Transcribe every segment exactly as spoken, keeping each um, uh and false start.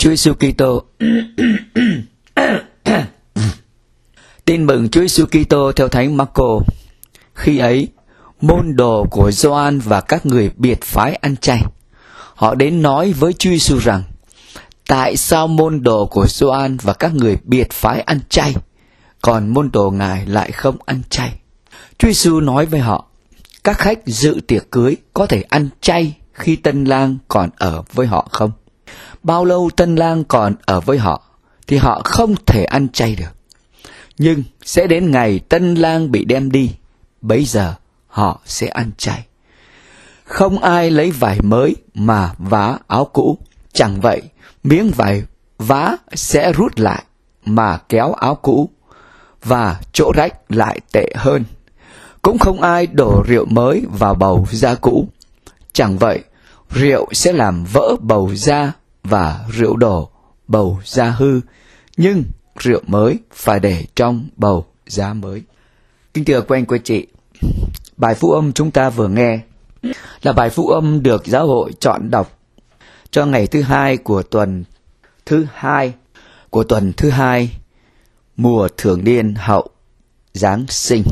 Chúa Giêsu Kitô. Tin mừng Chúa Giêsu Kitô theo Thánh Marco. Khi ấy, môn đồ của Gioan và các người biệt phái ăn chay, họ đến nói với Chúa Giêsu rằng: tại sao môn đồ của Gioan và các người biệt phái ăn chay, còn môn đồ ngài lại không ăn chay? Chúa Giêsu nói với họ: các khách dự tiệc cưới có thể ăn chay khi tân lang còn ở với họ không? Bao lâu tân lang còn ở với họ thì họ không thể ăn chay được. Nhưng sẽ đến ngày tân lang bị đem đi, bấy giờ họ sẽ ăn chay. Không ai lấy vải mới mà vá áo cũ, chẳng vậy miếng vải vá sẽ rút lại mà kéo áo cũ, và chỗ rách lại tệ hơn. Cũng không ai đổ rượu mới vào bầu da cũ, chẳng vậy rượu sẽ làm vỡ bầu da và rượu đổ bầu da hư, nhưng rượu mới phải để trong bầu da mới. Kính thưa quý anh quý chị, bài phúc âm chúng ta vừa nghe là bài phúc âm được giáo hội chọn đọc cho ngày thứ hai của tuần thứ hai của tuần thứ hai mùa thường niên hậu Giáng sinh.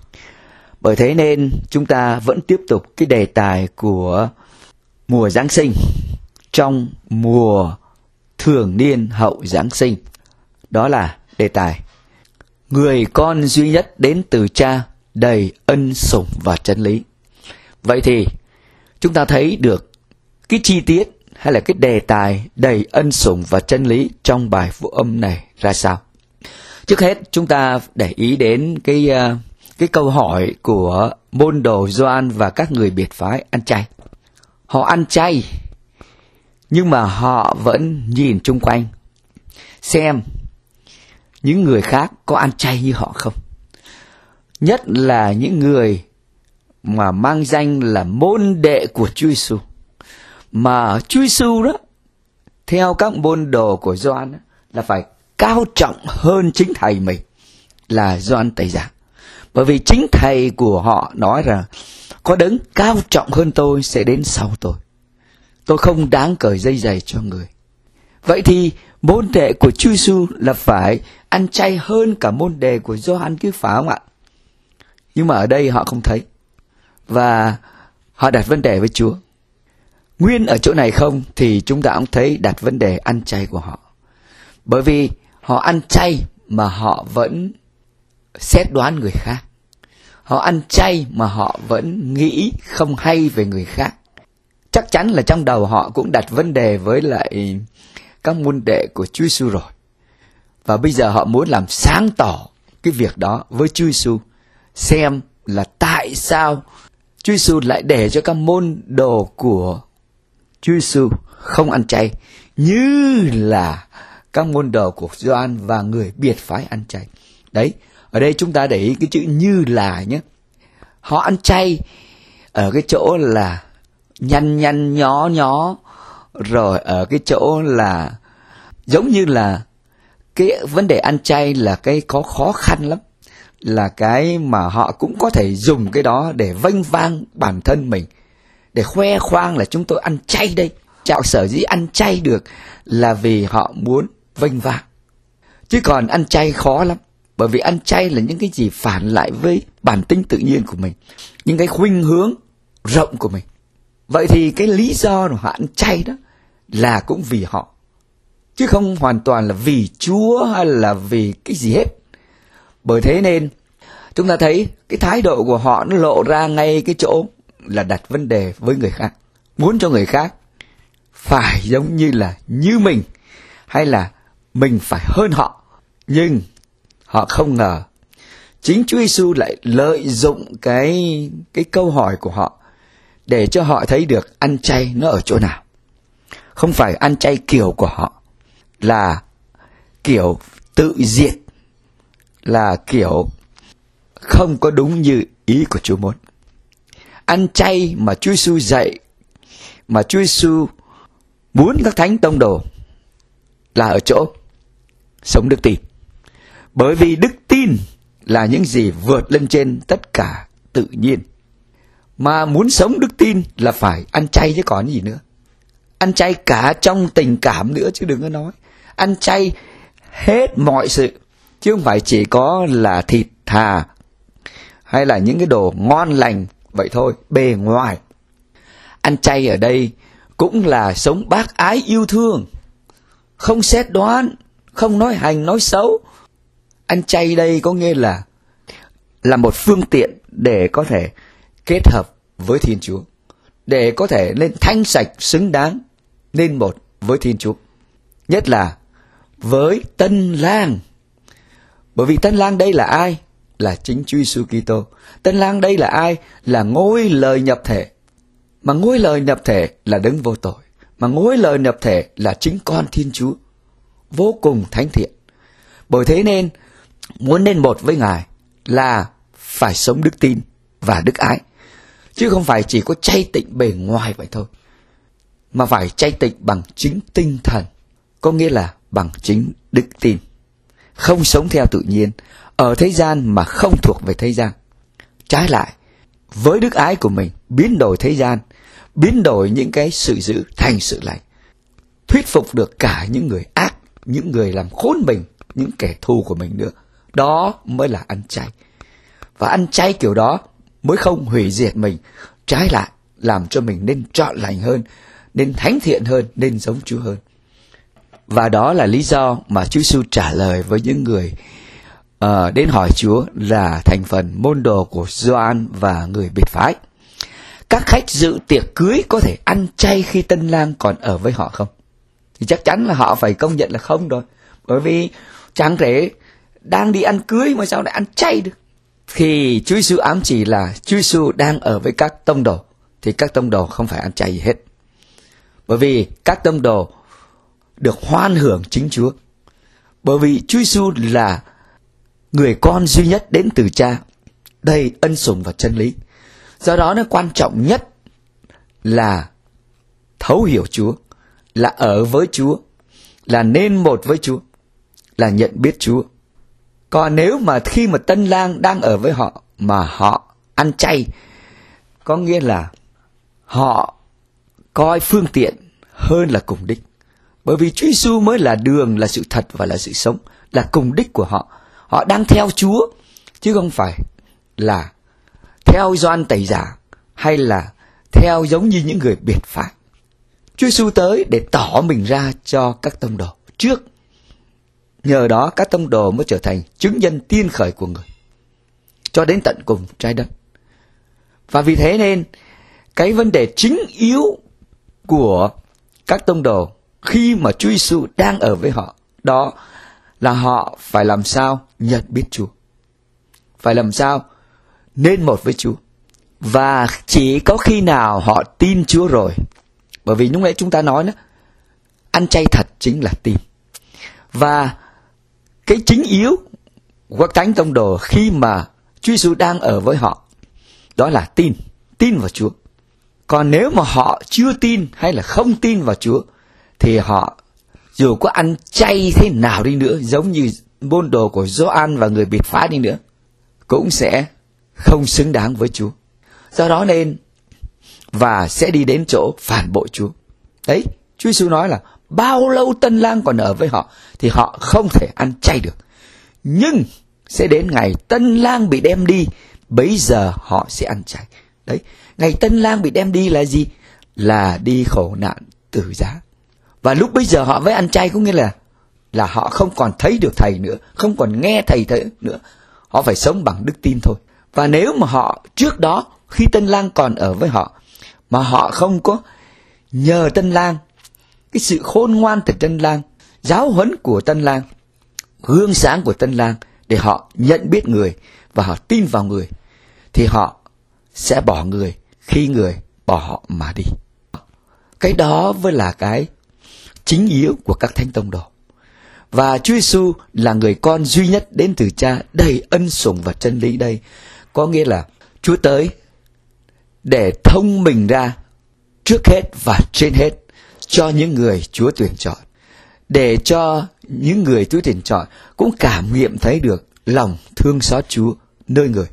Bởi thế nên chúng ta vẫn tiếp tục cái đề tài của mùa Giáng sinh trong mùa thường niên hậu Giáng sinh. Đó là đề tài người con duy nhất đến từ Cha, đầy ân sủng và chân lý. Vậy thì chúng ta thấy được cái chi tiết hay là cái đề tài đầy ân sủng và chân lý trong bài phúc âm này ra sao? Trước hết chúng ta để ý đến cái cái câu hỏi của môn đồ Gioan và các người biệt phái ăn chay. Họ ăn chay, nhưng mà họ vẫn nhìn chung quanh xem những người khác có ăn chay như họ không. Nhất là những người mà mang danh là môn đệ của Chúa Giêsu. Mà Chúa Giêsu đó, theo các môn đồ của Gioan đó, là phải cao trọng hơn chính thầy mình là Gioan Tẩy Giả. Bởi vì chính thầy của họ nói rằng có đấng cao trọng hơn tôi sẽ đến sau tôi. Tôi không đáng cởi dây giày cho người. Vậy thì môn đệ của Chúa Giêsu là phải ăn chay hơn cả môn đệ của Gioan chứ, phải không ạ? Nhưng mà ở đây họ không thấy. Và họ đặt vấn đề với Chúa. Nguyên ở chỗ này không thì chúng ta cũng thấy đặt vấn đề ăn chay của họ. Bởi vì họ ăn chay mà họ vẫn xét đoán người khác. Họ ăn chay mà họ vẫn nghĩ không hay về người khác. Chắc chắn là trong đầu họ cũng đặt vấn đề với lại các môn đệ của Chúa Giêsu rồi. Và bây giờ họ muốn làm sáng tỏ cái việc đó với Chúa Giêsu, xem là tại sao Chúa Giêsu lại để cho các môn đồ của Chúa Giêsu không ăn chay như là các môn đồ của Gioan và người biệt phái ăn chay. Đấy, ở đây chúng ta để ý cái chữ như là nhé. Họ ăn chay ở cái chỗ là nhăn nhăn nhó nhó, rồi ở cái chỗ là giống như là cái vấn đề ăn chay là cái có khó khăn lắm, là cái mà họ cũng có thể dùng cái đó để vênh vang bản thân mình, để khoe khoang là chúng tôi ăn chay đây. Chạo sở dĩ ăn chay được là vì họ muốn vênh vang. Chứ còn ăn chay khó lắm, bởi vì ăn chay là những cái gì phản lại với bản tính tự nhiên của mình, những cái khuynh hướng rộng của mình. Vậy thì cái lý do mà họ ăn chay đó là cũng vì họ, chứ không hoàn toàn là vì Chúa hay là vì cái gì hết. Bởi thế nên chúng ta thấy cái thái độ của họ nó lộ ra ngay cái chỗ là đặt vấn đề với người khác, muốn cho người khác phải giống như là như mình, hay là mình phải hơn họ. Nhưng họ không ngờ chính Chúa Giêsu lại lợi dụng cái cái câu hỏi của họ để cho họ thấy được ăn chay nó ở chỗ nào. Không phải ăn chay kiểu của họ là kiểu tự diệt, là kiểu không có đúng như ý của Chúa muốn. Ăn chay mà Chúa Giêsu dạy, mà Chúa Giêsu muốn các thánh tông đồ là ở chỗ sống đức tin. Bởi vì đức tin là những gì vượt lên trên tất cả tự nhiên. Mà muốn sống đức tin là phải ăn chay chứ còn gì nữa. ăn chay cả trong tình cảm nữa chứ đừng có nói. Ăn chay hết mọi sự, chứ không phải chỉ có là thịt thà hay là những cái đồ ngon lành vậy thôi, bề ngoài. Ăn chay ở đây cũng là sống bác ái yêu thương, không xét đoán, không nói hành nói xấu. Ăn chay đây có nghĩa là là một phương tiện để có thể kết hợp với Thiên Chúa, để có thể lên thanh sạch xứng đáng, nên một với Thiên Chúa. Nhất là với Tân Lang. Bởi vì Tân Lang đây là ai? Là chính Chúa Giêsu Kitô. Tân Lang đây là ai? Là Ngôi Lời nhập thể. Mà Ngôi Lời nhập thể là Đấng vô tội. Mà Ngôi Lời nhập thể là chính con Thiên Chúa, vô cùng thánh thiện. Bởi thế nên muốn nên một với Ngài là phải sống đức tin và đức ái, chứ không phải chỉ có chay tịnh bề ngoài vậy thôi, mà phải chay tịnh bằng chính tinh thần, có nghĩa là bằng chính đức tin. Không sống theo tự nhiên ở thế gian mà không thuộc về thế gian. Trái lại, với đức ái của mình biến đổi thế gian, biến đổi những cái sự dữ thành sự lành, thuyết phục được cả những người ác, những người làm khốn mình, những kẻ thù của mình nữa. Đó mới là ăn chay. Và ăn chay kiểu đó mới không hủy diệt mình, trái lại làm cho mình nên trọn lành hơn, nên thánh thiện hơn, nên giống Chúa hơn. Và đó là lý do mà Chúa Giêsu trả lời với những người uh, đến hỏi Chúa là thành phần môn đồ của Gioan và người biệt phái. Các khách dự tiệc cưới có thể ăn chay khi Tân Lang còn ở với họ không? Thì chắc chắn là họ phải công nhận là không rồi. Bởi vì chẳng thể đang đi ăn cưới mà sao lại ăn chay được. Thì Chúa Giêsu ám chỉ là Chúa Giêsu đang ở với các tông đồ, thì các tông đồ không phải ăn chay gì hết. Bởi vì các tông đồ được hoan hưởng chính Chúa. Bởi vì Chúa Giêsu là người con duy nhất đến từ Cha, đầy ân sủng và chân lý. Do đó nó quan trọng nhất là thấu hiểu Chúa, là ở với Chúa, là nên một với Chúa, là nhận biết Chúa. Còn nếu mà khi mà Tân Lang đang ở với họ mà họ ăn chay, có nghĩa là họ coi phương tiện hơn là cùng đích. Bởi vì Chúa Giêsu mới là đường, là sự thật và là sự sống, là cùng đích của họ. Họ đang theo Chúa, chứ không phải là theo Gioan Tẩy Giả hay là theo giống như những người biệt phái. Chúa Giêsu tới để tỏ mình ra cho các tông đồ trước. Nhờ đó các tông đồ mới trở thành chứng nhân tiên khởi của người cho đến tận cùng trái đất. Và vì thế nên cái vấn đề chính yếu của các tông đồ khi mà Chúa Giêsu đang ở với họ, đó là họ phải làm sao nhận biết Chúa, phải làm sao nên một với Chúa. Và chỉ có khi nào họ tin Chúa rồi, bởi vì lúc nãy chúng ta nói đó, ăn chay thật chính là tin. Và cái chính yếu của các thánh tông đồ khi mà Chúa Giêsu đang ở với họ, đó là tin, tin vào Chúa. Còn nếu mà họ chưa tin hay là không tin vào Chúa, thì họ dù có ăn chay thế nào đi nữa, giống như môn đồ của Gioan và người biệt phái đi nữa, cũng sẽ không xứng đáng với Chúa. Do đó nên, và sẽ đi đến chỗ phản bội Chúa. Đấy, Chúa Giêsu nói là bao lâu Tân Lang còn ở với họ thì họ không thể ăn chay được. Nhưng sẽ đến ngày Tân Lang bị đem đi, bấy giờ họ sẽ ăn chay. Đấy, ngày Tân Lang bị đem đi là gì? Là đi khổ nạn tử giá. Và lúc bấy giờ họ mới ăn chay, có nghĩa là là họ không còn thấy được thầy nữa, không còn nghe thầy thế nữa. Họ phải sống bằng đức tin thôi. Và nếu mà họ trước đó, khi Tân Lang còn ở với họ, mà họ không có nhờ Tân Lang, cái sự khôn ngoan từ Tân Lang, giáo huấn của Tân Lang, gương sáng của Tân Lang, để họ nhận biết người và họ tin vào người, thì họ sẽ bỏ người khi người bỏ họ mà đi. Cái đó mới là cái chính yếu của các thánh tông đồ. Và Chúa Giêsu là người con duy nhất đến từ Cha, đầy ân sủng và chân lý đây. Có nghĩa là Chúa tới để thông mình ra trước hết và trên hết cho những người Chúa tuyển chọn, để cho những người Chúa tuyển chọn cũng cảm nghiệm thấy được lòng thương xót Chúa nơi người.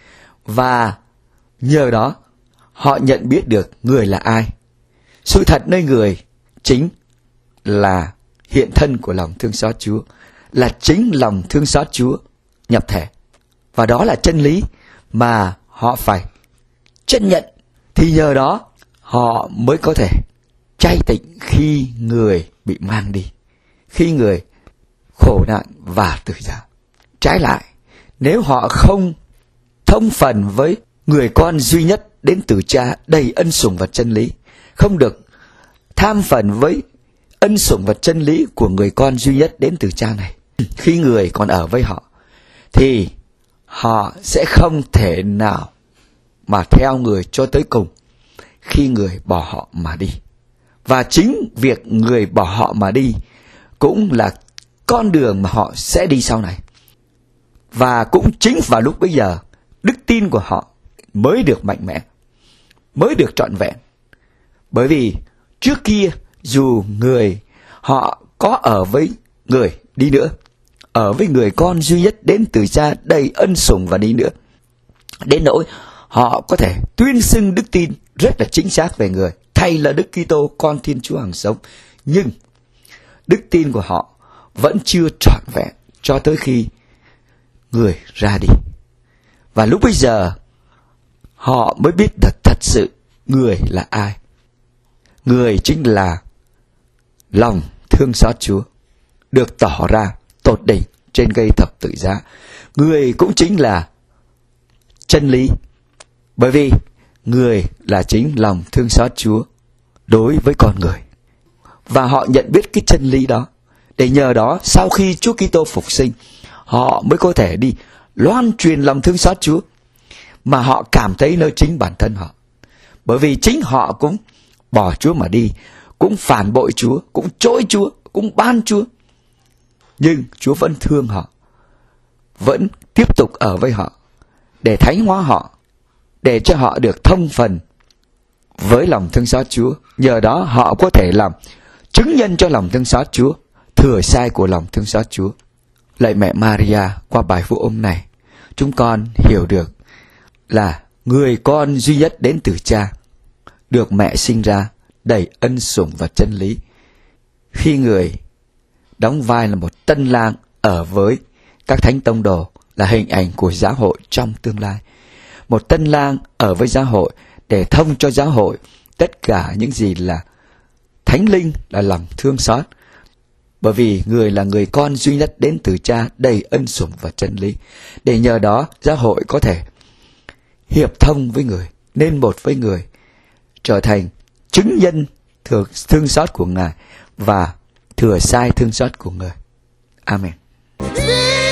Và nhờ đó họ nhận biết được người là ai. Sự thật nơi người chính là hiện thân của lòng thương xót Chúa, là chính lòng thương xót Chúa nhập thể. Và đó là chân lý mà họ phải chấp nhận, thì nhờ đó họ mới có thể chay tịnh khi người bị mang đi, khi người khổ nạn và tử giá. Trái lại, nếu họ không thông phần với người con duy nhất đến từ Cha đầy ân sủng và chân lý, không được tham phần với ân sủng và chân lý của người con duy nhất đến từ Cha này, khi người còn ở với họ, thì họ sẽ không thể nào mà theo người cho tới cùng khi người bỏ họ mà đi. Và chính việc người bỏ họ mà đi cũng là con đường mà họ sẽ đi sau này. Và cũng chính vào lúc bấy giờ, đức tin của họ mới được mạnh mẽ, mới được trọn vẹn. Bởi vì trước kia dù người họ có ở với người đi nữa, ở với người con duy nhất đến từ Cha đầy ân sủng và đi nữa, đến nỗi họ có thể tuyên xưng đức tin rất là chính xác về người, Thầy là Đức Kitô, con Thiên Chúa hằng sống, nhưng đức tin của họ vẫn chưa trọn vẹn cho tới khi người ra đi. Và lúc bây giờ họ mới biết thật thật sự người là ai. Người chính là lòng thương xót Chúa được tỏ ra tột đỉnh trên cây thập tự giá. Người cũng chính là chân lý, bởi vì người là chính lòng thương xót Chúa đối với con người. Và họ nhận biết cái chân lý đó, để nhờ đó sau khi Chúa Kitô phục sinh, họ mới có thể đi loan truyền lòng thương xót Chúa mà họ cảm thấy nơi chính bản thân họ. Bởi vì chính họ cũng bỏ Chúa mà đi, cũng phản bội Chúa, cũng chối Chúa, cũng ban Chúa. Nhưng Chúa vẫn thương họ, vẫn tiếp tục ở với họ để thánh hóa họ, để cho họ được thông phần với lòng thương xót Chúa. Nhờ đó họ có thể làm chứng nhân cho lòng thương xót Chúa, thừa sai của lòng thương xót Chúa. Lạy mẹ Maria, qua bài phúc âm này, chúng con hiểu được là người con duy nhất đến từ Cha, được mẹ sinh ra đầy ân sủng và chân lý. Khi người đóng vai là một tân lang ở với các thánh tông đồ, là hình ảnh của giáo hội trong tương lai. Một tân lang ở với giáo hội để thông cho giáo hội tất cả những gì là thánh linh, là lòng thương xót. Bởi vì người là người con duy nhất đến từ Cha đầy ân sủng và chân lý. Để nhờ đó giáo hội có thể hiệp thông với người, nên một với người, trở thành chứng nhân thừa thương xót của Ngài và thừa sai thương xót của người. Amen.